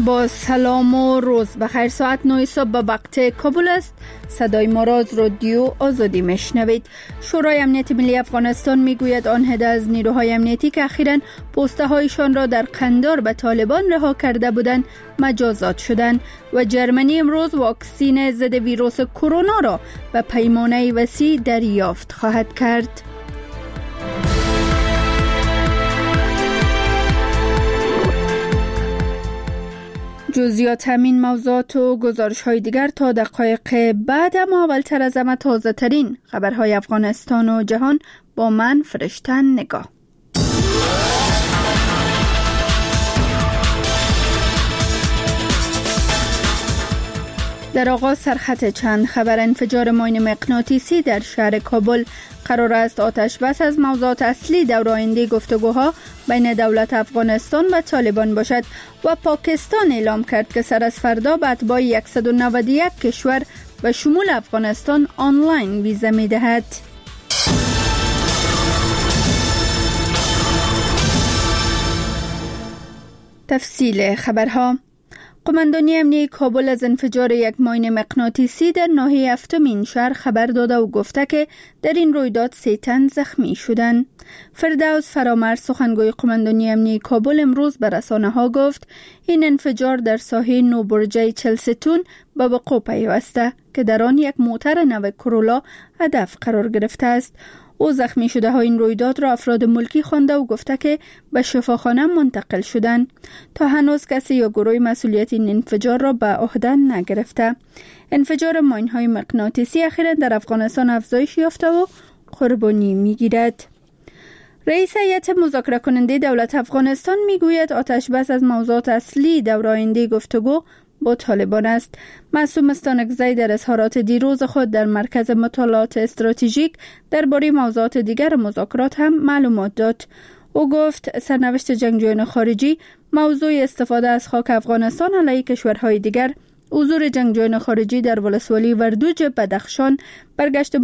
با سلام و روز بخیر. ساعت 9 صبح به وقت کابل است. صدای ما را از رادیو آزادی میشنوید. شورای امنیت ملی افغانستان میگوید آنها از نیروهای امنیتی که اخیراً پسته هایشان را در قندار به طالبان رها کرده بودند مجازات شدند و جرمنی امروز واکسین ضد ویروس کرونا را به پیمانه وسیع دریافت خواهد کرد. جزئیات همین موضوعات و گزارش‌های دیگر تا دقایق بعد، اما اولتر از همه تازه ترین خبرهای افغانستان و جهان با من فرشتن نگاه. در آغاز سرخط چند خبر. انفجار ماین مغناطیسی در شهر کابل. قرار است آتش بس از موضوعات اصلی دور آینده گفتگوها بین دولت افغانستان و طالبان باشد و پاکستان اعلام کرد که سر از فردا به اتباع 191 کشور به شمول افغانستان آنلاین ویزا می دهد. تفصیل خبرها. قماندانی امنیتی کابل از انفجار یک ماین مغناطیسی در ناحیه هفتمین شهر خبر داده و گفته که در این رویداد 3 تن زخمی شدند. فردوس فرامرز سخنگوی قماندانی امنیتی کابل امروز به رسانه‌ها گفت این انفجار در ساحه نوبرجه چلستون به وقوع پیوسته که در آن یک موتر نو کرولا هدف قرار گرفته است. او زخمی شده ها این رویداد را افراد ملکی خوانده و گفته که به شفاخانه منتقل شدند. تا هنوز کسی یا گروه مسئولیت این انفجار را به عهده نگرفته. انفجار ماین‌های مغناطیسی اخیراً در افغانستان افزایش یافته و قربانی می‌گیرد. رئیس هیئت مذاکره کننده دولت افغانستان میگوید آتش بس از موضوعات اصلی دور آینده گفتگو با طالبان است. معصوم استانکزی در اظهارات دیروز خود در مرکز مطالعات استراتژیک درباره موضوعات دیگر مذاکرات هم معلومات داد. او گفت سرنوشت جنگجویان خارجی موضوع استفاده از خاک افغانستان علیه کشورهای دیگر، حضور جنگجویان خارجی در ولسوالی وردوج بدخشان، برگشت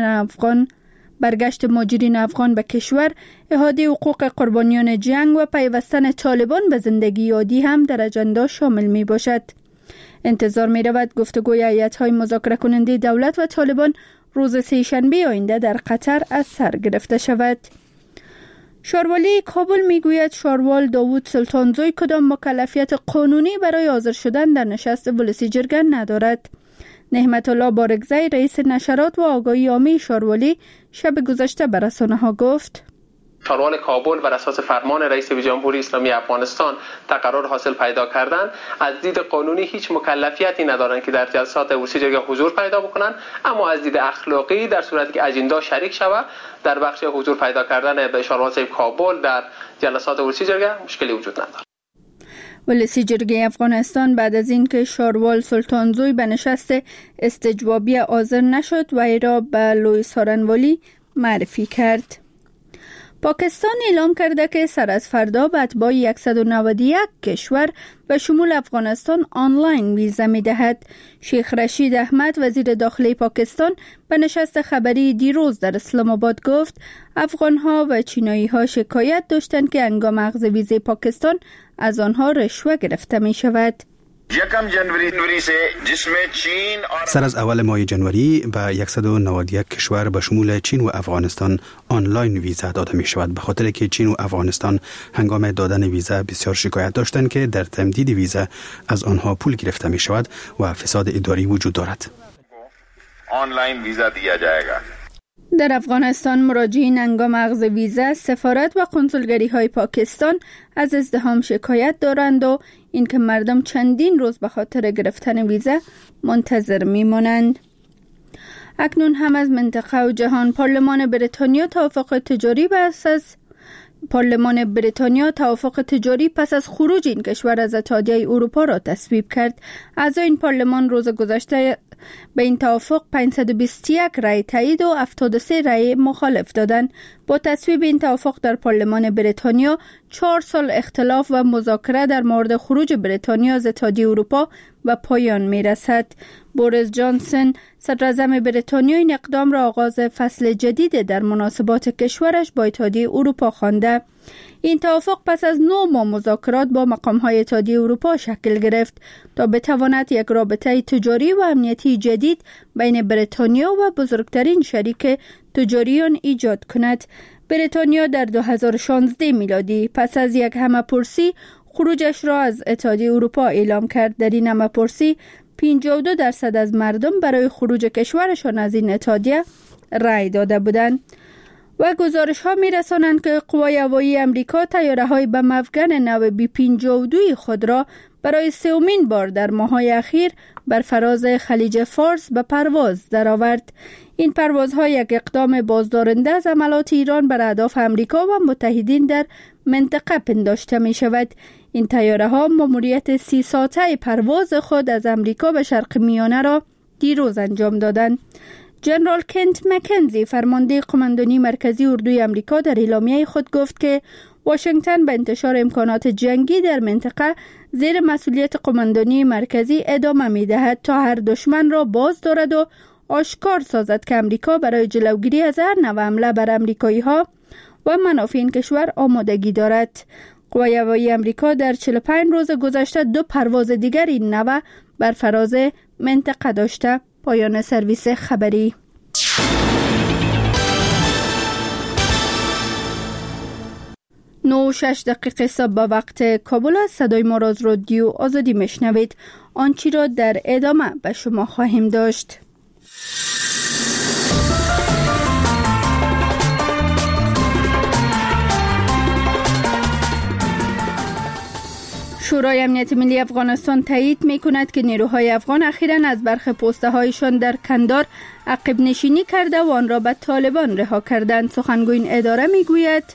مهاجرین افغان به کشور، احاطه حقوق قربانیان جنگ و پیوستن طالبان به زندگی عادی هم در اجندا شامل می باشد. انتظار می رود گفتگوی هیئت‌های مذاکره کننده دولت و طالبان روز سه‌شنبه آینده در قطر از سر گرفته شود. شاروالی کابل می گوید شاروال داوود سلطانزوی کدام مکلفیت قانونی برای حاضر شدن در نشست ولسی جرگه ندارد. نعمت الله بارگزی رئیس نشرات و آگاهی عامه شاروالی شب گذشته به رسانه‌ها گفت شاروال کابل بر اساس فرمان رئیس جمهوری اسلامی افغانستان تقرر حاصل پیدا کردن از دید قانونی هیچ مکلفیتی ندارند که در جلسات ولسی جرگه حضور پیدا بکنند، اما از دید اخلاقی در صورتی که اجندا شریک شود در بخش حضور پیدا کردن به شاروال کابل در جلسات ولسی جرگه مشکلی وجود ندارد. ولسی جرگه افغانستان بعد از اینکه شاروال سلطانزوی به نشست استجوابی حاضر نشد و ای را به لوی سارنوالی معرفی کرد. پاکستان اعلام کرده که سر از فردا به اتباع 191 کشور به شمول افغانستان آنلاین ویزا می دهد. شیخ رشید احمد وزیر داخلی پاکستان به نشست خبری دیروز در اسلام آباد گفت افغانها و چینایی ها شکایت داشتند که هنگام اخذ ویزای پاکستان از آنها رشوه گرفته می شود. سر از اول ماه جنوری به 191 کشور به شمول چین و افغانستان آنلاین ویزا داده می شود، به خاطر که چین و افغانستان هنگام دادن ویزا بسیار شکایت داشتند که در تمدید ویزا از آنها پول گرفته می شود و فساد اداری وجود دارد. آنلاین ویزا دیا جایگا. در افغانستان مراجعین هنگام اخذ ویزا سفارت و کنسولگری های پاکستان از ازدحام شکایت دارند و اینکه مردم چندین روز به خاطر گرفتن ویزا منتظر میمانند. اکنون هم از منطقه و جهان. پارلمان بریتانیا توافق تجاری پس از خروج این کشور از اتحادیه اروپا را تصویب کرد. اعضای این پارلمان روز گذشته به این توافق 521 رای تایید و 73 رای مخالف دادند. با تصویب این توافق در پارلمان بریتانیا 4 سال اختلاف و مذاکره در مورد خروج بریتانیا از اتحادیه اروپا و پایان می رسد. بوریس جانسون صدر اعظم بریتانیا این اقدام را آغاز فصل جدید در مناسبات کشورش با اتحادیه اروپا خوانده. این توافق پس از 9 ماه مذاکرات با مقام‌های اتحادیه اروپا شکل گرفت تا بتواند یک رابطه تجاری و امنیتی جدید بین بریتانیا و بزرگترین شریک تجاری آن ایجاد کند. بریتانیا در 2016 میلادی پس از یک همه‌پرسی خروجش را از اتحادیه اروپا اعلام کرد. در این همه‌پرسی 52% از مردم برای خروج کشورشان از این اتحادیه رأی داده بودند. و گزارش ها می رسانند که قوای هوایی امریکا طیاره های بم افکن نو B-52 خود را برای 3مین بار در ماه‌های اخیر بر فراز خلیج فارس به پرواز درآورد. این پروازها یک اقدام بازدارنده از حملات ایران بر اهداف امریکا و متحدین در منطقه پنداشته می شود. این طیاره ها ماموریت 30 ساعته پرواز خود از امریکا به شرق میانه را دیروز انجام دادند. جنرال کنت مکنزی فرمانده قماندانی مرکزی اردوی امریکا در اعلامیه خود گفت که واشنگتن به انتشار امکانات جنگی در منطقه زیر مسئولیت قماندانی مرکزی ادامه می دهد تا هر دشمن را باز دارد و آشکار سازد که امریکا برای جلوگیری از هر نوع حمله بر امریکایی ها و منافع این کشور آمادگی دارد. قوای هوایی امریکا در 45 روز گذشته 2 پرواز دیگر این نوع بر فراز منطقه داشته. پایان سرویس خبری. 9:06 صبح به وقت کابل است. صدای ما را از رادیو آزادی میشنوید. آنچه را در ادامه به شما خواهیم داشت. شورای امنیت ملی افغانستان تایید می کند که نیروهای افغان اخیراً از برخی پوسته هایشان در کندهار عقب نشینی کرده و آن را به طالبان رها کردند. سخنگوی این اداره می گوید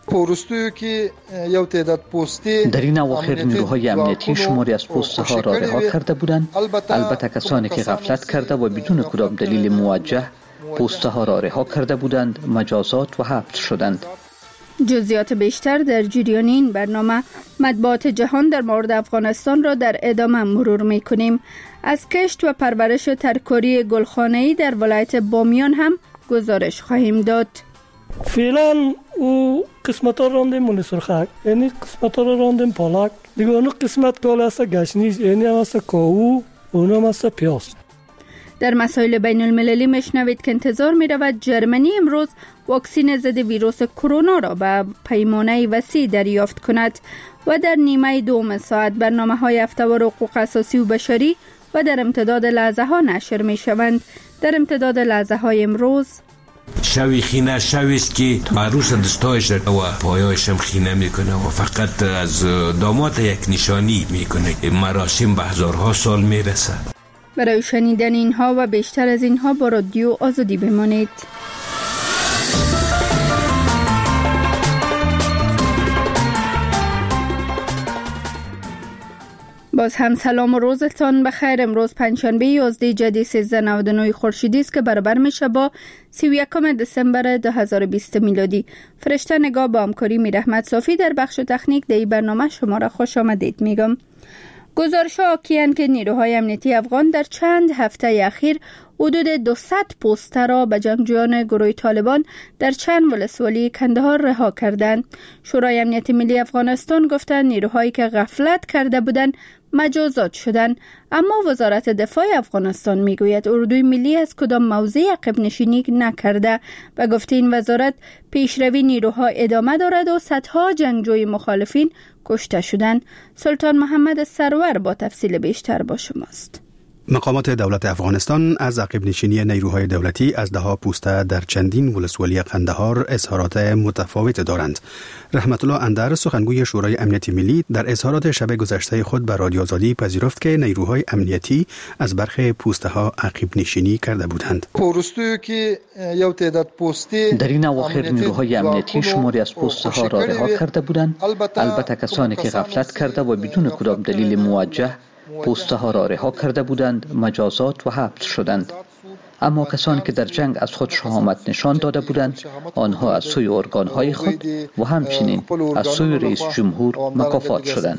در این اواخر نیروهای امنیتی شماری از پوسته ها را رها کرده بودند. البته کسانی که غفلت کرده و بدون کدام دلیل موجه پوسته ها را رها کرده بودند مجازات و حبس شدند. جزئیات بیشتر در جریان این برنامه. مطبوعات جهان در مورد افغانستان را در ادامه مرور می‌کنیم. از کشت و پرورش ترکاری گلخانه‌ای در ولایت بامیان هم گزارش خواهیم داد. فعلا او قسمت ها راندیم مونسرخک، یعنی قسمت ها را راندیم پالک، دیگه اونو قسمت کال هست گشنیز، یعنی هم هست کاهو، اونو هم هست پیاز. در مسائل بین المللی میشنوید که انتظار می رود جرمنی امروز واکسین ضد ویروس کرونا را به پیمانه وسیع دریافت کند و در نیمه دوم ساعت برنامه های هفته‌وار حقوق اساسی و بشری و در امتداد لحظه ها نشر می شوند. در امتداد لحظه های امروز شوی خینه شویست که عروس دستایش و پایایش هم خینه میکنه و فقط از داماد یک نشانی میکنه. مراسم به هزارها سال میرسه. برای شنیدن اینها و بیشتر از اینها با رادیو آزادی بمانید. باز هم سلام و روزتان بخیر. امروز پنجشنبه 11 جدی 1399 خورشیدی است که برابر میشه با 31 دسامبر 2020 میلادی. فرشته نگاه با همکاری میرحمت صافی در بخش تکنیک در این برنامه شما را خوش آمدید میگم. گزارش ها حاکی‌اند که نیروهای امنیتی افغان در چند هفته اخیر حدود 200 پوسته را به جنگجویان گروه طالبان در چند ولسوالی کندهار رها کردند. شورای امنیت ملی افغانستان گفتند نیروهایی که غفلت کرده بودند مجازات شدند، اما وزارت دفاع افغانستان میگوید اردوی ملی از کدام موضع عقب نشینی نکرده و گفته این وزارت پیشروی نیروها ادامه دارد و صدها جنگجوی مخالفین کشته شدند. سلطان محمد سرور با تفصیل بیشتر با شماست. مقامات دولت افغانستان از عقب نشینی نیروهای دولتی از دهها پوسته در چندین ولسوالی قندهار اظهارات متفاوت دارند. رحمت الله اندر سخنگوی شورای امنیت ملی در اظهارات شب گذشته خود به رادیو آزادی پذیرفت که نیروهای امنیتی از برخی پوسته ها عقب نشینی کرده بودند. در این اواخر نیروهای امنیتی شماری از پوسته ها را رها کرده بودند. البته کسانی که غفلت کرده و بدون کدام دلیل موجه پوسته ها را رها کرده بودند مجازات و حبس شدند. اما کسانی که در جنگ از خود شهامت نشان داده بودند آنها از سوی ارگانهای خود و همچنین از سوی رئیس جمهور مکافات شدند.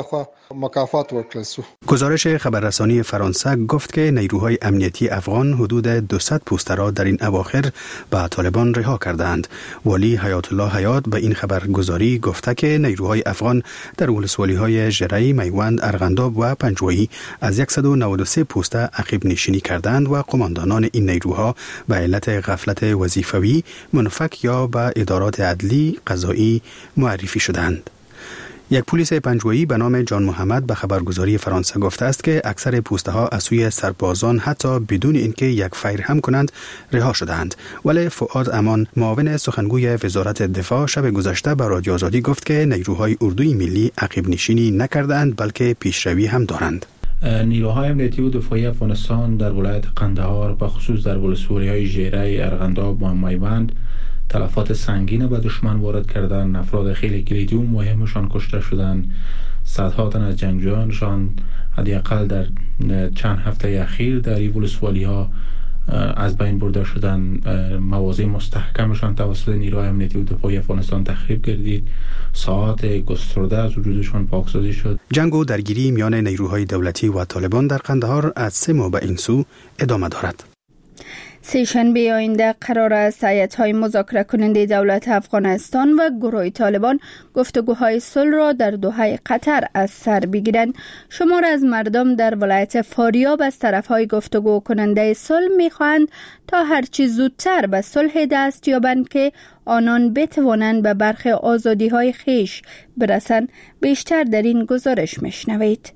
گزارش خبررسانی فرانسه گفت که نیروهای امنیتی افغان حدود 200 پوسته را در این اواخر به طالبان رها کردند. ولی حیات الله حیات به این خبرگزاری گفته که نیروهای افغان در ولسوالی‌های ژرهی، میوند، ارغنداب و پنجوایی از 193 پوسته عقب نشینی کردند و قماندانان این نیروها به علت غفلت وظیفوی منفک یا به ادارات عدلی قضایی معرفی شدند. یک پلیس پنجوایی به نام جان محمد به خبرگزاری فرانسه گفته است که اکثر پوسته ها از سوی سربازان حتی بدون اینکه یک فیر هم کنند رها شدند. ولی فؤاد امان معاون سخنگوی وزارت دفاع شب گذشته به رادیو آزادی گفت که نیروهای اردوی ملی عقب نشینی نکردند بلکه پیشروی هم دارند. نیروهای امنیتی و دفاعی افغانستان در ولایت قندهار و خصوص در ولسوالی‌های ژره، ارغنداب و میوند تلفات سنگین به دشمن وارد کردند. افراد خیلی کلیدی و مهمشان کشته شدند. صدها تن از جنگجویانشان حداقل در چند هفته اخیر در این ولسوالی‌ها از بین برده شدند. مواضع مستحکمشان توسط نیروهای امنیتی و دفاعی افغانستان تخریب گردید. ساعات گسترده از وجودشان پاکسازی شد. جنگ و درگیری میان نیروهای دولتی و طالبان در قندهار از 3 ماه به این سو ادامه دارد. سه‌شنبه آینده قرار است هیئت‌های مذاکره کننده دولت افغانستان و گروه طالبان گفتگوهای صلح را در دوحه قطر از سر بگیرند. شمار از مردم در ولایت فاریاب از طرف‌های گفتگو کننده صلح می‌خواهند تا هرچی زودتر به صلح دست یابند که آنان بتوانند به برخی آزادی‌های خویش برسند. بیشتر در این گزارش می‌شنوید.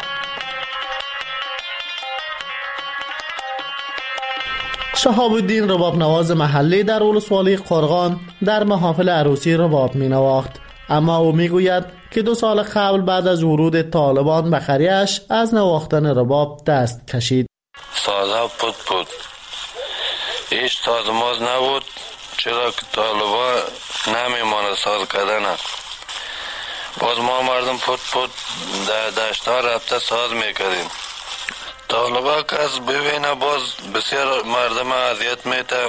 شهاب الدین رباب نواز محلی در ولسوالی قرغان در محافل عروسی رباب می نواخت، اما او می گوید که 2 سال قبل بعد از ورود طالبان به قریه‌اش از نواختن رباب دست کشید. سازها بود هیچ سازماز نبود، چرا که طالبان نمیمانه ساز کردن. باز ما مردم بود در دشت‌ها رفته ساز میکردیم. طالبان کس ببینه باز بسیار مردم اذیت میته،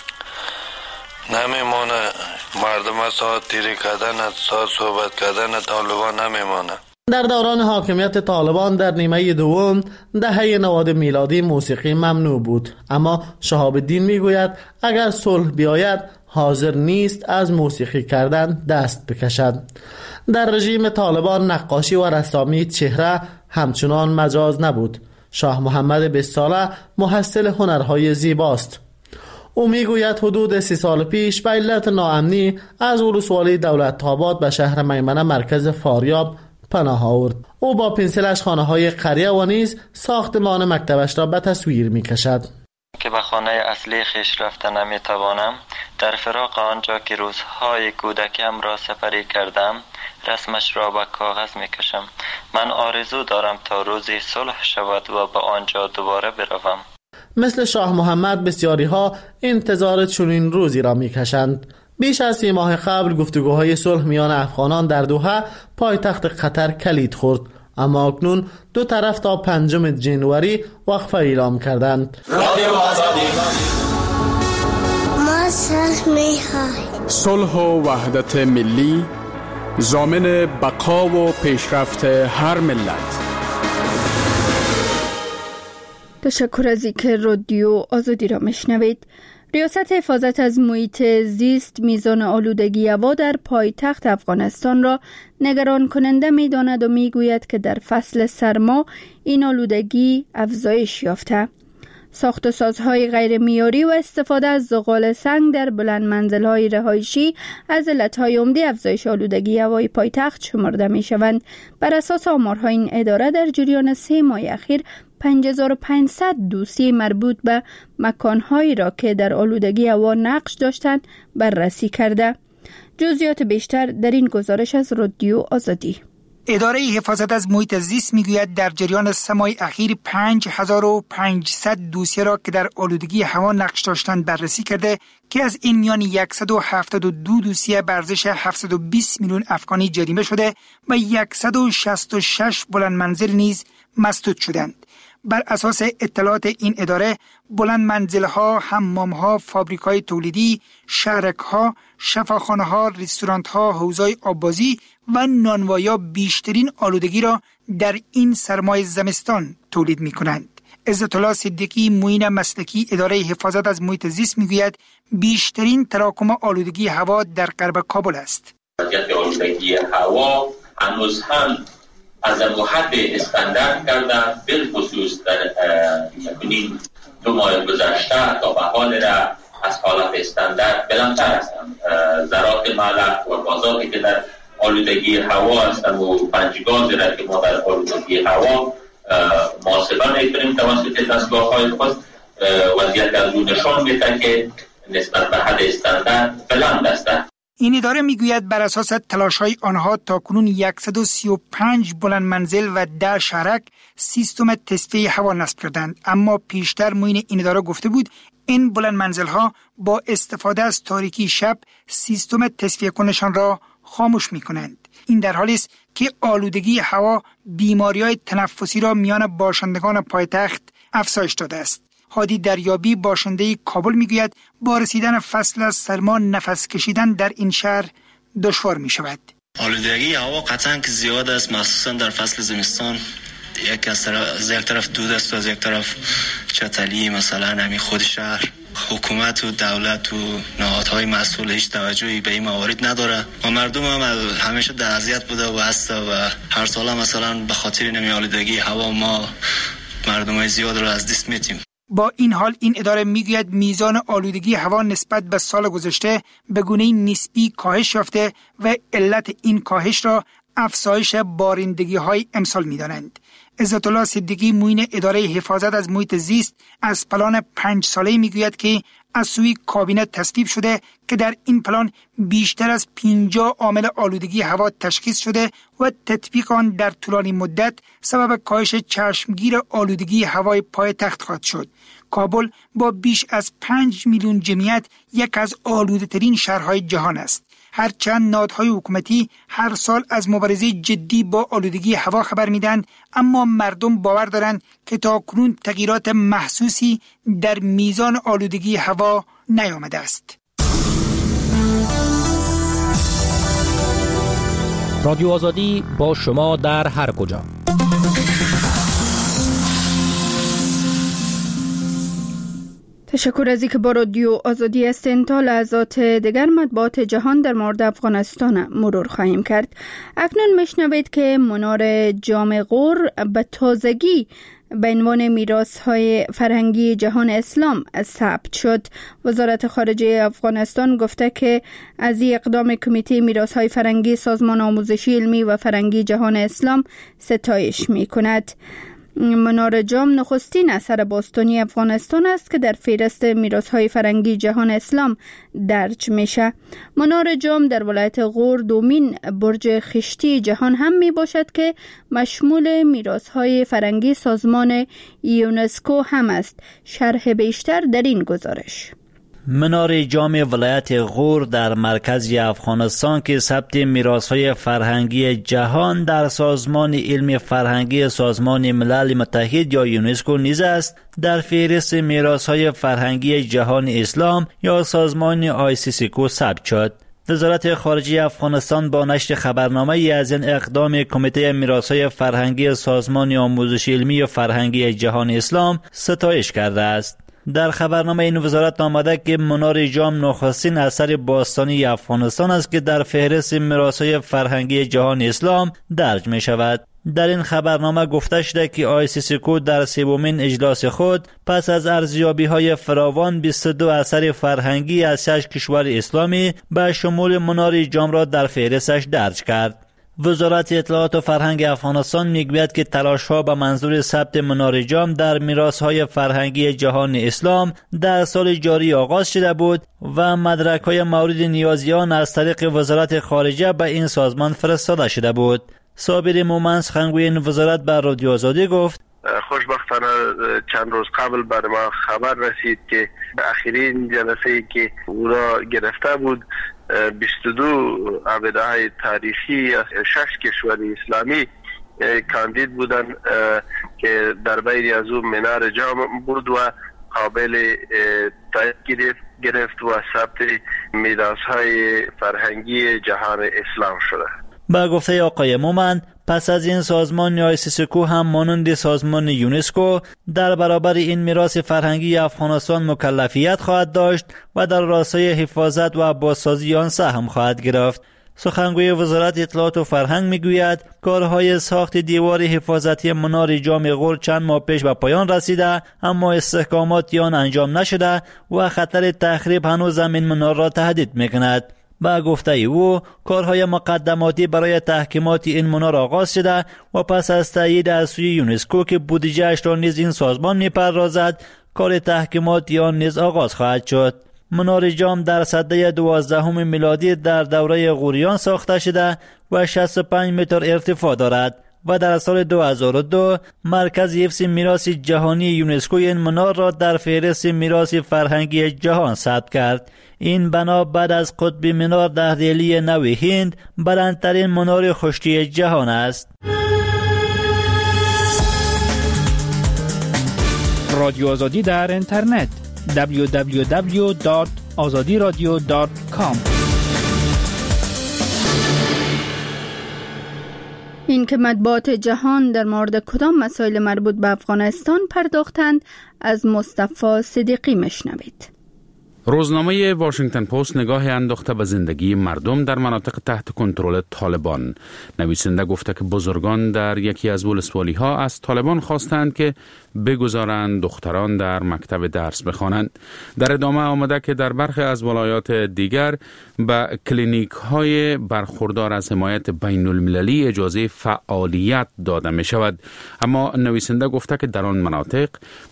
نمیمانه مردم ساعت تیری کردن، ساعت صحبت کردن طالبان نمیمانه. در دوران حاکمیت طالبان در نیمه دوم دهه 90 میلادی موسیقی ممنوع بود، اما شهاب الدین میگوید اگر صلح بیاید حاضر نیست از موسیقی کردن دست بکشد. در رژیم طالبان نقاشی و رسامی چهره همچنان مجاز نبود. شاه محمد 20 ساله محصل هنرهای زیباست. او میگوید حدود 30 سال پیش به علت ناامنی از ولسوالی دولت‌آباد به شهر میمنه مرکز فاریاب پناه آورد. او با پنسلش خانه‌های قریه و نیز ساختمان مکتبش را به تصویر می‌کشد. که به خانه اصلی خویش رفته نمی‌توانم، در فراق آنجا که روزهای کودکیم را سپری کردم رسمش را به کاغذ می‌کشم. من آرزو دارم تا روزی صلح شود و به آنجا دوباره بروم. مثل شاه محمد بسیاری ها انتظار چنین روزی را می‌کشند. بیش از 3 ماه قبل گفتگوهای صلح میان افغانان در دوحه پایتخت قطر کلید خورد، اما اکنون 2 طرف تا 5 جنوری وقفه اعلام کردند. ما صلح می‌خواهیم. صلح و وحدت ملی ضامن بقا و پیشرفت هر ملت. تشکر از اینکه رادیو آزادی را میشنوید. ریاست حفاظت از محیط زیست میزان آلودگی هوا در پایتخت افغانستان را نگران کننده می‌داند و میگوید که در فصل سرما این آلودگی افزایش یافته. ساخت و سازهای غیر معیاری و استفاده از زغال سنگ در بلند منزل‌های رهایشی از علت‌های عمده افزایش آلودگی هوای پایتخت شمرده می‌شوند. بر اساس آمارهای این اداره در جریان 3 ماه اخیر 5500 دوسیه مربوط به مکان‌هایی را که در آلودگی هوا نقش داشتند بررسی کرده. جزئیات بیشتر در این گزارش از رادیو آزادی. اداره حفاظت از محیط زیست میگوید در جریان 3 ماه اخیر 5500 دوسیه را که در آلودگی هوا نقش داشتند بررسی کرده که از این میان 172 دوسیه به ارزش 720 میلیون افغانی جریمه شده و 166 بلند منزل نیز مسدود شدند. بر اساس اطلاعات این اداره بلند منزل‌ها، حمام‌ها، فابریک‌های تولیدی، شهرک‌ها، شفاخانه‌ها، رستوران‌ها، حوض‌های آببازی و نانوایا بیشترین آلودگی را در این سرمای زمستان تولید می‌کنند. عزت الله صدیقی معین مسلکی اداره حفاظت از محیط زیست میگوید بیشترین تراکم آلودگی هوا در غرب کابل است. آلودگی هوا هنوز هم از حد استاندارد کرده، بالخصوص در یکونین 2 ماه گذشته تا به حال را از حالت استاندارد بلندتر هستند. ذرات ملح و گازاتی که در آلودگی هوا هستند و پنجگاز را که ما در آلودگی هوا محاسبه میکنیم توسط دستگاه‌های خود، وضعیت از او نشان میده که نسبت به حد استاندارد بلند است. این اداره میگوید بر اساس تلاش‌های آنها تاکنون 135 بلند منزل و 10 شهرک سیستم تصفیه هوا نصب کردند، اما پیشتر معین این اداره گفته بود این بلند منزل‌ها با استفاده از تاریکی شب سیستم تصفیه کنشان را خاموش می‌کنند. این در حالی است که آلودگی هوا بیماری‌های تنفسی را میان باشندگان پایتخت افزایش داده است. هادی دریابی باشنده کابل میگوید با رسیدن فصل از سرما نفس کشیدن در این شهر دشوار می شود. آلودگی هوا قطعاً که زیاد است، مخصوصاً در فصل زمستان. از یک طرف دود است و از یک طرف چتلی، مثلا همین خود شهر. حکومت و دولت و نهادهای مسئول هیچ توجهی به این موارد نداره و مردم هم همیشه در اذیت بوده و هست و هر سال مثلا به خاطر نمی آلودگی هوا ما مردمای زیاد رو از دست میدیم. با این حال این اداره میگوید میزان آلودگی هوا نسبت به سال گذشته به گونه‌ای نسبی کاهش یافته و علت این کاهش را افزایش بارندگی‌های امسال می‌دانند. عزت الله صدیقی معین اداره حفاظت از محیط زیست از پلان 5 ساله‌ای میگوید که از سوی کابینه تصویب شده که در این پلان بیشتر از 50 عامل آلودگی هوا تشخیص شده و تطبیق آن در طولانی مدت سبب کاهش چشمگیر آلودگی هوای پایتخت خواهد شد. کابل با بیش از 5 میلیون جمعیت یک از آلوده‌ترین شهرهای جهان است. هرچند نهادهای حکومتی هر سال از مبارزه جدی با آلودگی هوا خبر میدن، اما مردم باور دارند که تاکنون تغییرات محسوسی در میزان آلودگی هوا نیامده است. رادیو آزادی با شما در هر کجا. تشکر از اینکه با رادیو آزادی هستین. تا لحظات دیگر مطبوعات جهان در مورد افغانستان مرور خواهیم کرد. اکنون میشنوید که منار جام غور به تازگی به عنوان میراث‌های فرهنگی جهان اسلام ثبت شد. وزارت خارجه افغانستان گفته که از این اقدام کمیته میراث‌های فرهنگی سازمان آموزشی علمی و فرهنگی جهان اسلام ستایش می‌کند. منار جام نخستین اثر باستانی افغانستان است که در فهرست میراث‌های فرهنگی جهان اسلام درج میشه. منار جام در ولایت غور دومین برج خشتی جهان هم می باشد که مشمول میراث‌های فرهنگی سازمان یونسکو هم است. شرح بیشتر در این گزارش. منار جام ولایت غور در مرکز افغانستان که ثبت میراث‌های فرهنگی جهان در سازمان علم فرهنگی سازمان ملل متحد یا یونسکو نیز است، در فهرست میراث‌های فرهنگی جهان اسلام یا سازمان ICCCO ثبت شد. وزارت خارجه افغانستان با نشر خبرنامه‌ای از این اقدام کمیته میراث‌های فرهنگی سازمان آموزشی علمی و فرهنگی جهان اسلام ستایش کرده است. در خبرنامه این وزارت آمده که منار جام نخستین اثر باستانی افغانستان است که در فهرست میراث‌های فرهنگی جهان اسلام درج می شود. در این خبرنامه گفته شده که ICCCO در سومین اجلاس خود پس از ارزیابی‌های فراوان 22 اثر فرهنگی از 6 کشور اسلامی به شمول منار جام را در فهرستش درج کرد. وزارت اطلاعات و فرهنگ افغانستان میگوید که تلاش‌ها به منظور ثبت منار جام در میراث‌های فرهنگی جهان اسلام در سال جاری آغاز شده بود و مدرک‌های مورد نیازیان از طریق وزارت خارجه به این سازمان فرستاده شده بود. صابر مومن سخنگوی این وزارت به رادیو آزادی گفت: خوشبختانه چند روز قبل بر ما خبر رسید که اخرین جلسه‌ای که او را گرفته بود 22 عقیده‌های تاریخی از 6 کشور اسلامی کاندید بودن که در بین از اون منار جام بود و قابل تایید گرفت و ثبت میراث‌های فرهنگی جهان اسلام شده. با گفته آقای مومن، پس از این سازمان آیسیسکو هم مانند سازمان یونسکو در برابر این میراث فرهنگی افغانستان مکلفیت خواهد داشت و در راستای حفاظت و بازسازی آن سهم خواهد گرفت. سخنگوی وزارت اطلاعات و فرهنگ میگوید کارهای ساخت دیوار حفاظتی منار جام غور چند ماه پیش به پایان رسیده، اما استحکامات آن انجام نشده و خطر تخریب هنوز این منار را تهدید میکند. با گفته او کارهای مقدماتی برای تحکیمات این منار آغاز شده و پس از تایید از سوی یونسکو که بودجه‌اش را نیز این سازمان میپردازد، کار تحکیمات آن نیز آغاز خواهد شد. منار جام در سده 12 میلادی در دوره غوریان ساخته شده و 65 متر ارتفاع دارد و در سال 2002 مرکز حفظ میراث جهانی یونسکو این منار را در فهرست میراث فرهنگی جهان ثبت کرد. این بنا بعد از قطب منار در دهلی نو هند بلندترین منار خشکی جهان است. رادیو آزادی در اینترنت www.azadiradio.com. این که مطبوعات جهان در مورد کدام مسائل مربوط به افغانستان پرداختند از مصطفی صدیقی مشنوید. روزنامه واشنگتن پست نگاه انداخته به زندگی مردم در مناطق تحت کنترل طالبان. نویسنده گفته که بزرگان در یکی از ولسوالی ها از طالبان خواستند که بگذارند دختران در مکتب درس بخوانند. در ادامه آمده که در برخی از ولایات دیگر به کلینیک های برخوردار از حمایت بین المللی اجازه فعالیت داده می شود. اما نویسنده گفته که در آن مناطق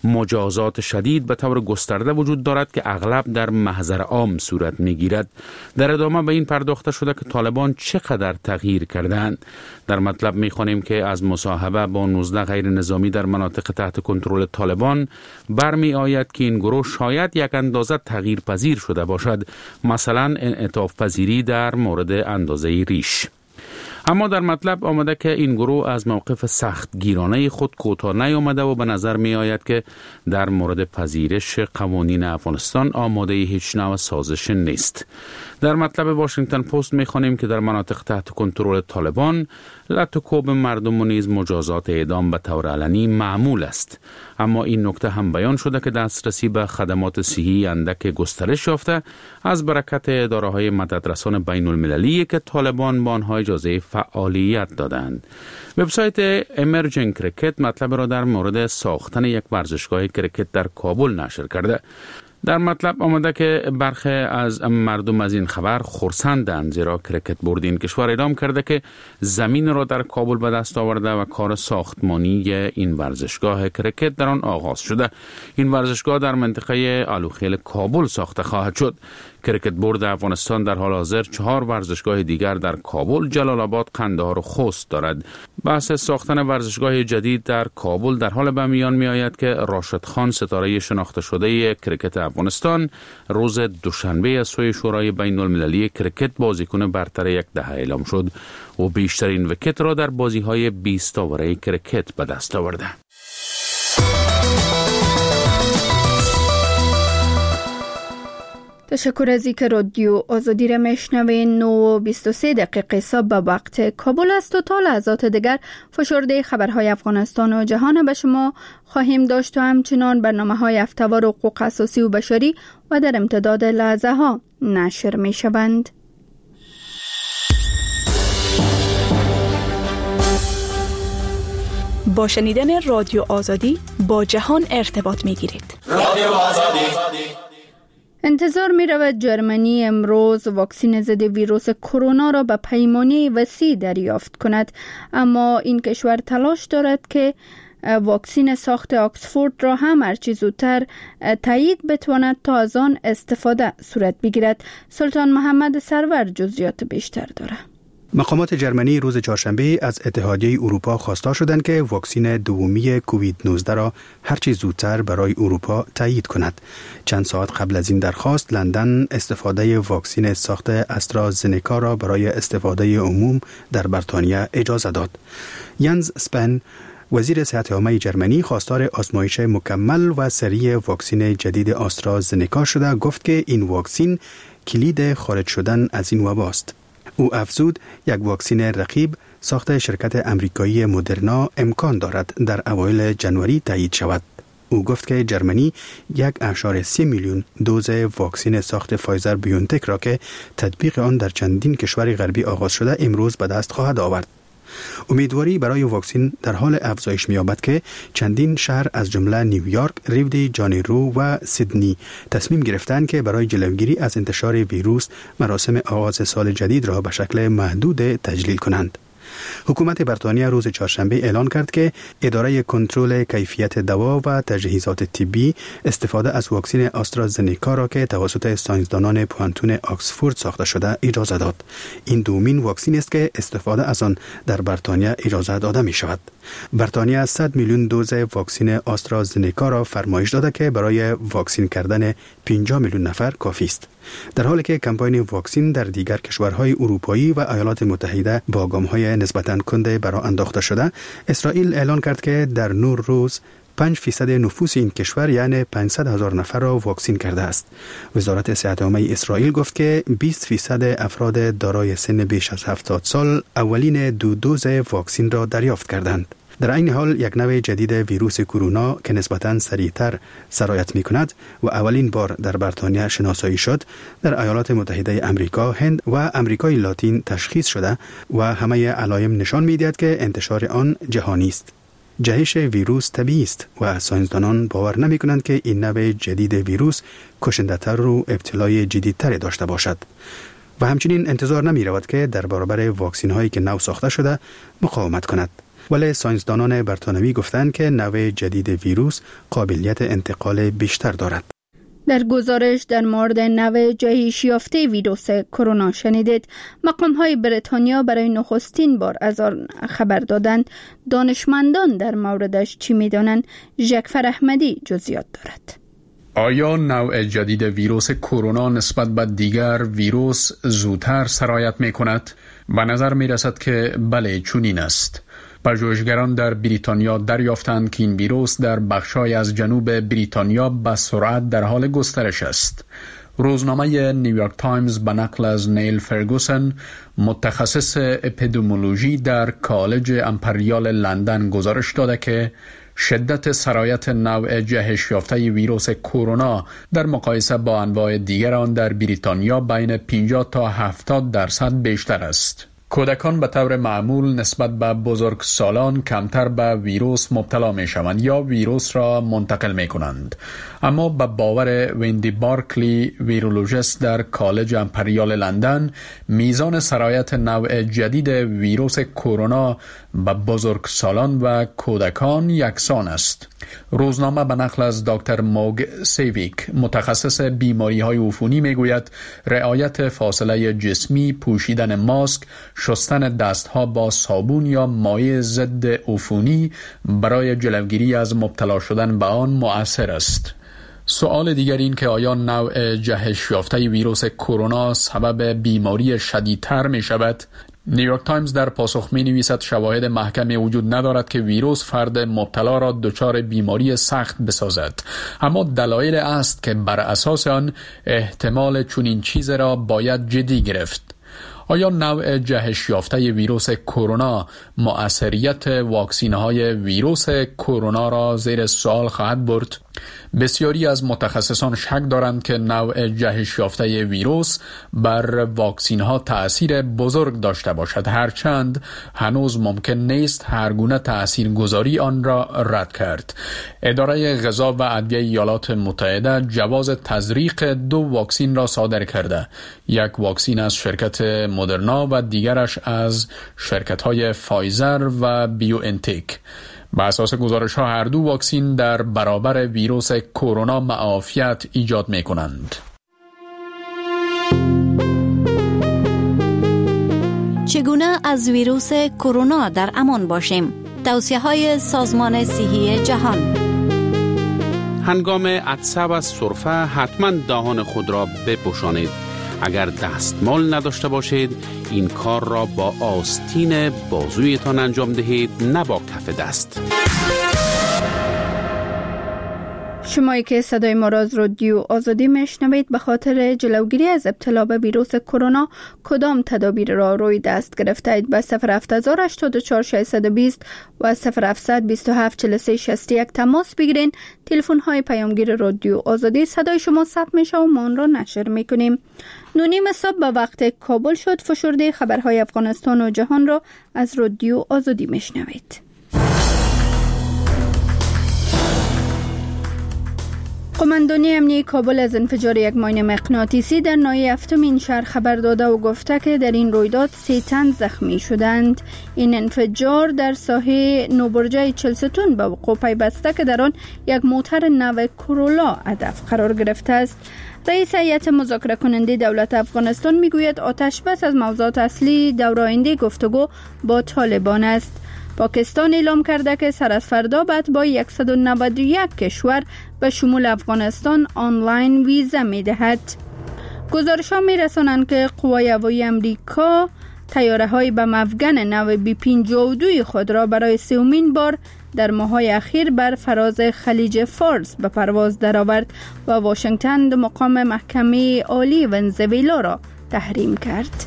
مجازات شدید به طور گسترده وجود دارد که اغلب در محضر عام صورت می گیرد. در ادامه به این پرداخته شده که طالبان چقدر تغییر کردند. در مطلب می خوانیم که از مصاحبه با 19 غیر نظامی در مناطق تحت کنترل طالبان برمی آید که این گروه شاید یک اندازه تغییر پذیر شده باشد، مثلا انعطاف پذیری در مورد اندازه ریش. اما در مطلب آمده که این گروه از موقف سخت گیرانه خود کوتاه نیامده و به نظر می آید که در مورد پذیرش قوانین افغانستان آماده هیچ نوع سازش نیست. در مطلب واشنگتن پست می خوانیم که در مناطق تحت کنترل طالبان لطوکوب مردم و نیز مجازات اعدام به طور علنی معمول است. اما این نکته هم بیان شده که دسترسی به خدمات صحی اندک گسترش یافته از برکت اداره‌های مددرسان بین المللی که طالبان به آنها اجازه فعالیت دادند. وبسایت امرجینگ کریکت مطلب را در مورد ساختن یک ورزشگاه کریکت در کابل نشر کرده. در مطلب آمده که برخی از مردم از این خبر خرسندند، زیرا کریکت بورد این کشور اعلام کرده که زمین را در کابل به دست آورده و کار ساختمانی این ورزشگاه کریکت در آن آغاز شده. این ورزشگاه در منطقه آلوخیل کابل ساخته خواهد شد. کریکت بورد افغانستان در حال حاضر 4 ورزشگاه دیگر در کابل، جلال آباد، قندهار و خوست دارد. بحث ساختن ورزشگاه جدید در کابل در حال به میان می آید که راشد خان، ستاره شناخته شده کریکت افغانستان، روز دوشنبه از سوی شورای بین المللی کریکت بازیکن برتر یک دهه اعلام شد و بیشترین ویکت را در بازی‌های 20 اوره کریکت به دست آورده. تشکر از اینکه رادیو آزادی را میشنوین. 9:23 صبح به وقت کابل است و تا لحظات دیگر فشرده خبرهای افغانستان و جهان به شما خواهیم داشت و همچنان برنامه‌های هفته‌وار حقوق اساسی و بشری و در امتداد لحظه ها نشر می شوند. با شنیدن رادیو آزادی با جهان ارتباط می گیرید. رادیو آزادی. انتظار می رود جرمنی امروز واکسن ضد ویروس کرونا را به پیمانه وسیع دریافت کند، اما این کشور تلاش دارد که واکسن ساخت آکسفورد را هم هرچی زودتر تایید بتواند تا از آن استفاده صورت بگیرد. سلطان محمد سرور جزئیات بیشتر دارد. مقامات جرمنی روز چهارشنبه از اتحادیه اروپا خواسته شدند که واکسن دومی کووید 19 را هرچی زودتر برای اروپا تایید کند. چند ساعت قبل از این درخواست، لندن استفاده واکسن ساخت استرازنکا را برای استفاده عموم در بریتانیا اجازه داد. ینز اسپن، وزیر صحت عامه جرمنی، خواستار آزمایش مکمل و سریع واکسن جدید آسترازنکا شده، گفت که این واکسن کلید خارج شدن از این وبا است. او افزود یک واکسن رقیب ساخت شرکت امریکایی مدرنا امکان دارد در اوایل جنوری تایید شود. او گفت که جرمنی 1.3 میلیون دوز واکسن ساخت فایزر بیونتک را که تطبیق آن در چندین کشور غربی آغاز شده امروز به دست خواهد آورد. امیدواری برای واکسن در حال افزایش می‌یابد که چندین شهر از جمله نیویورک، ریو دی جانیرو و سیدنی تصمیم گرفتند که برای جلوگیری از انتشار ویروس مراسم آغاز سال جدید را به شکل محدود تجلیل کنند. حکومت بریتانیا روز چهارشنبه اعلان کرد که اداره کنترل کیفیت دوا و تجهیزات طبی استفاده از واکسن آسترازنکا را که توسط ساینسدانان پوانتون آکسفورد ساخته شده اجازه داد. این دومین واکسن است که استفاده از آن در بریتانیا اجازه داده می شود. بریتانیا 100 میلیون دوز واکسن آسترازنکا را فرمایش داده که برای واکسن کردن 50 میلیون نفر کافی است. در حالی که کمپاین واکسن در دیگر کشورهای اروپایی و ایالات متحده با گام‌های نسبتاً کنده برآ انداخته شده، اسرائیل اعلان کرد که در 9 روز 5% نفوس این کشور یعنی 500,000 نفر را واکسین کرده است. وزارت صحت عامه اسرائیل گفت که 20% افراد دارای سن بیش از 70 سال اولین 2 دوز واکسین را دریافت کردند. در این حال یک نوع جدید ویروس کرونا که نسبتاً سریعتر سرایت می کند و اولین بار در بریتانیا شناسایی شد، در ایالات متحده امریکا، هند و امریکای لاتین تشخیص شده و همه علائم نشان می دهد که انتشار آن جهانی است. جهش ویروس طبیعی است و ساینسدانان باور نمی کنند که این نوع جدید ویروس کشنده‌تر و ابتلای جدیدتر داشته باشد. و همچنین انتظار نمی رود که در برابر واکسین هایی که نو ساخته شده مقاومت کند. ولی ساینسدانان بریتانیایی گفتند که نوع جدید ویروس قابلیت انتقال بیشتر دارد. در گزارش در مورد نوع جهش یافته ویروس کرونا شنیدید. مقام‌های بریتانیا برای نخستین بار از آن خبر دادند. دانشمندان در موردش چی می‌دانند؟ ژکفر احمدی جزئیات دارد. آیا نوع جدید ویروس کرونا نسبت به دیگر ویروس زودتر سرایت می‌کند؟ به نظر می‌رسد که بله، چنین است. پژوهشگران در بریتانیا دریافتند که این ویروس در بخش‌های از جنوب بریتانیا به سرعت در حال گسترش است. روزنامه نیویورک تایمز به نقل از نیل فرگوسن، متخصص اپیدمیولوژی در کالج امپریال لندن، گزارش داده که شدت سرایت نوع جهش یافته ویروس کرونا در مقایسه با انواع دیگر آن در بریتانیا بین 50 تا 70% بیشتر است. کودکان به طور معمول نسبت به بزرگسالان کمتر به ویروس مبتلا می شوند یا ویروس را منتقل می کنند. اما به باور ویندی بارکلی، ویرولوژیست در کالج امپریال لندن، میزان سرایت نوع جدید ویروس کرونا به بزرگسالان و کودکان یکسان است. روزنامه به نقل از دکتر موگ سیویک، متخصص بیماری های عفونی، می گوید رعایت فاصله جسمی، پوشیدن ماسک، شستن دستها با صابون یا مایع ضد عفونی برای جلوگیری از مبتلا شدن به آن مؤثر است. سوال دیگر این که آیا نوع جهش یافته ویروس کرونا سبب بیماری شدیدتر می شود؟ نیویورک تایمز در پاسخ می نویسد شواهد محکمی وجود ندارد که ویروس فرد مبتلا را دچار بیماری سخت بسازد، اما دلایل است که بر اساس آن احتمال چنین چیز را باید جدی گرفت. آیا نوع جهش یافته ویروس کرونا مؤثریت واکسین‌های ویروس کرونا را زیر سوال خواهد برد؟ بسیاری از متخصصان شک دارند که نوع جهش یافته ویروس بر واکسین‌ها تأثیر بزرگ داشته باشد، هرچند هنوز ممکن نیست هر گونه تأثیرگذاری آن را رد کرد. اداره غذا و ادویه ایالات متحده جواز تزریق 2 واکسین را صادر کرده، یک واکسین از شرکت مدرنا و دیگرش از شرکت‌های فایزر و بیوانتک. بر اساس گزارش ها هر 2 واکسین در برابر ویروس کرونا معافیت ایجاد می کنند. چگونه از ویروس کرونا در امان باشیم؟ توصیه‌های سازمان صحی جهان. هنگام عطسه و سرفه حتما دهان خود را بپوشانید. اگر دستمال نداشته باشید این کار را با آستین بازویتان انجام دهید، نه با کف دست. شمایی که صدای ما را از رادیو آزادی میشنوید، به خاطر جلوگیری از ابتلا به ویروس کرونا کدام تدابیر را روی دست گرفتید؟ به 08084 و 07272743661 تماس بگیرین. تلفن های پیامگیر رادیو آزادی صدای شما ثبت میشه و ما آن را نشر میکنیم. 9:30 صبح به وقت کابل شد. فشرده خبرهای افغانستان و جهان را از رادیو آزادی میشنوید. قماندانی امنیتی کابل از انفجار یک ماین مغناطیسی در ناحیه هفتمین شهر خبر داده و گفته که در این رویداد 3 تن زخمی شدند. این انفجار در ساحه نوبرجه چلستون به وقوع پیوسته که در آن یک موتر نو کورولا هدف قرار گرفته است. رئیس هیئت مذاکره کننده دولت افغانستان میگوید آتش بس از موضوعات اصلی دور آینده گفتگو با طالبان است. پاکستان اعلام کرده که سر از فردا به اتباع 191 کشور به شمول افغانستان آنلاین ویزا می‌دهد. گزارش‌ها می‌رسانند که قوای هوایی امریکا طیاره‌های به مفگن نو B-52 خود را برای 3مین بار در ماه‌های اخیر بر فراز خلیج فارس به پرواز درآورد و واشنگتن در مقام محکمه عالی ونزوئلا را تحریم کرد.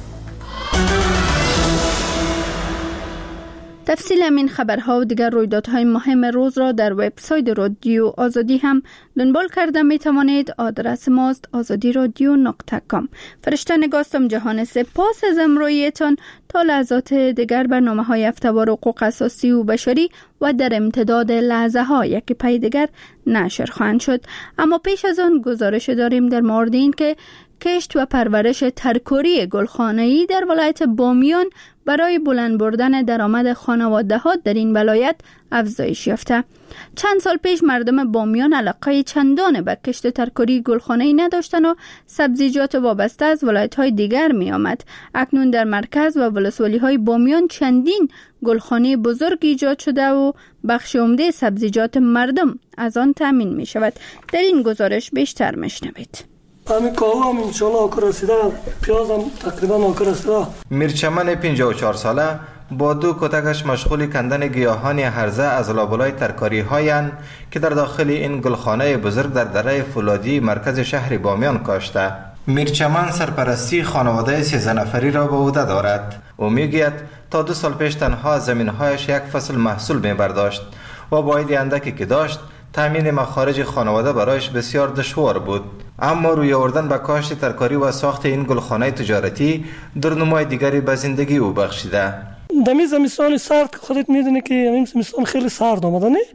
تفصیل همین خبرها و دیگر رویدادهای مهم روز را در وبسایت رادیو آزادی هم دنبال کرده می توانید. آدرس ماست azadiradio.com. فرشته نگاستم جهان، سپاس از امرویتان. تا لحظات دیگر برنامه‌های هفته‌وار حقوق اساسی و بشری و در امتداد لحظه ها یکی پی دیگر نشر خواهند شد. اما پیش از آن گزارش داریم در مورد این که کشت و پرورش ترکاری گلخانه‌ای در ولایت بامیان برای بلند بردن درآمد خانواده‌ها در این ولایت افزایش یافته. چند سال پیش مردم بامیان علاقه چندان به کشت ترکاری گلخانه‌ای نداشتند و سبزیجات وابسته از ولایت‌های دیگر می آمد. اکنون در مرکز و ولسوالی‌های بامیان چندین گلخانه بزرگ ایجاد شده و بخش عمده سبزیجات مردم از آن تامین می شود. در این گزارش بیشتر میشنوید. همین کاهو هم انشالله آکر رسیده، پیاز هم تقریبا آکر رسیده. میرچمن 54 ساله با 2 کتکش مشغول کندن گیاهان هرزه از لابلای ترکاری هایند که در داخل این گلخانه بزرگ در دره فولادی مرکز شهر بامیان کاشته. میرچمن سرپرستی خانواده 13 نفری را به عهده دارد. او میگوید تا 2 سال پیش تنها زمینهایش یک فصل محصول میبرداشت و با عید اندکی که داشت تامین مخارج خانواده برایش بسیار دشوار بود. اما روی آوردن به کاشت ترکاری و ساخت این گلخانه تجارتی درنمای دیگری به زندگی او بخشیده. دمی زمستان سرد خودت میدونی که این زمستان خیلی سرد آمده نه؟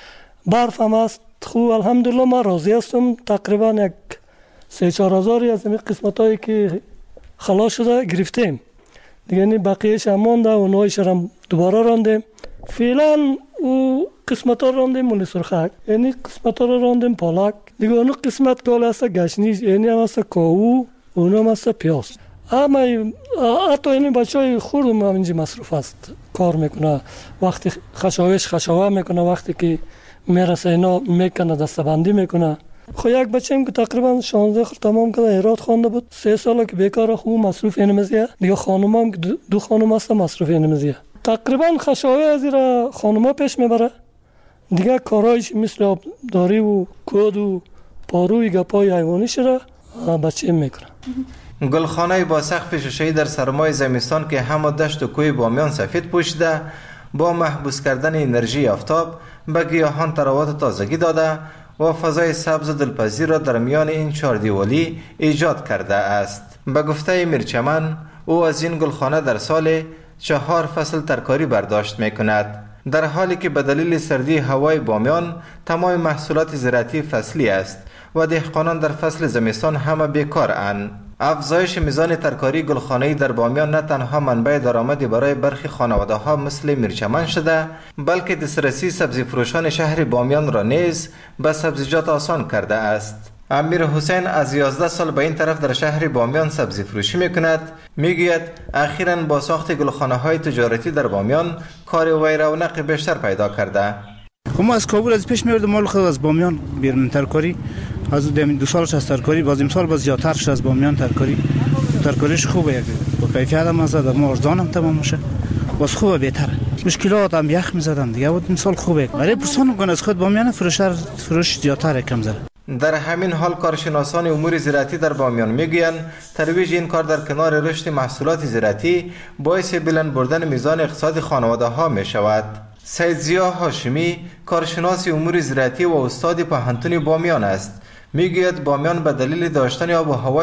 برف هم است. خوب الحمدلله ما راضی هستم. تقریبا یک 3-4 هزاری از این قسمتایی که خلاص شده گرفتیم. دیگه این بقیه‌اش هم مونده و نوعش هم دوباره راندیم. فعلا او قسمت ها راندیم مول سرخک، یعنی قسمت ها را راندیم پالک. دیگه اونو قسمت کال هست گشنیز، یعنی هم هست کاهو، اونو هم هست پیاز. اما حتی این بچه های خوردم هم اینجا مصروف است، کار میکنه. وقتی خشاوه میکنه، وقتی که میرسه اینا میکنه، دستبندی میکنه. خب یک بچه هم که تقریبا 16 خورد تمام کرده، هرات خوانده بود، 3 ساله که بیکاره، خوب مصروف اینمزیه. دیگه خانم هم که 2 خانم هست مصروف اینمزیه. تقریبا خشاوه از این خانوما پیش میبره. دیگه کارایش مثل آبداری و کود و پاروی گپای حیوانیش را بچه میکنه. گلخانه با سقف شیشه‌ای در سرمای زمستان که همه دشت و کوه بامیان سفید پوشیده، با محبوس کردن انرژی آفتاب به گیاهان تراوت تازگی داده و فضای سبز و دلپذیر را در میان این 4 دیوالی ایجاد کرده است. به گفته میرچمن، او از این گلخانه در سال 4 فصل ترکاری برداشت میکند، در حالی که به دلیل سردی هوای بامیان تمام محصولات زراعتی فصلی است و دهقانان در فصل زمستان همه بیکارند. افزایش میزان ترکاری گلخانه‌ای در بامیان نه تنها منبع درآمدی برای برخی خانواده‌ها مثل میرچمن شده، بلکه دسترسی سبزی فروشان شهر بامیان را نیز به سبزیجات آسان کرده است. امیر حسین از 11 سال به این طرف در شهر بامیان سبزی فروشی میکند. میگوید اخیراً با ساخت گلخانه های تجارتی در بامیان کار وی رونق بیشتر پیدا کرده. ما از کابل از پیش می‌آوردیم، مال خود از بامیان بیرون ترکاری از 2 سالش از ترکاری، باز امسال باز زیادتر شد از بامیان ترکاریش خوبه، با کیفیت هم از ما ارزان هم تمام میشه، باز خوبه بهتره. مشکلات هم یخ می‌زدن دیگه، بود امسال خوبه. برای پرسان می‌کنه از خود بامیان فروش زیادتر کم زده. در همین حال کارشناسان امور زراعتی در بامیان میگویند ترویج این کار در کنار رشد محصولات زراعتی باعث بلند بردن میزان اقتصاد خانواده ها می شود. سید ضیا هاشمی کارشناس امور زراعتی و استاد پوهنتون بامیان است. میگوید بامیان به دلیل داشتن آب و هوای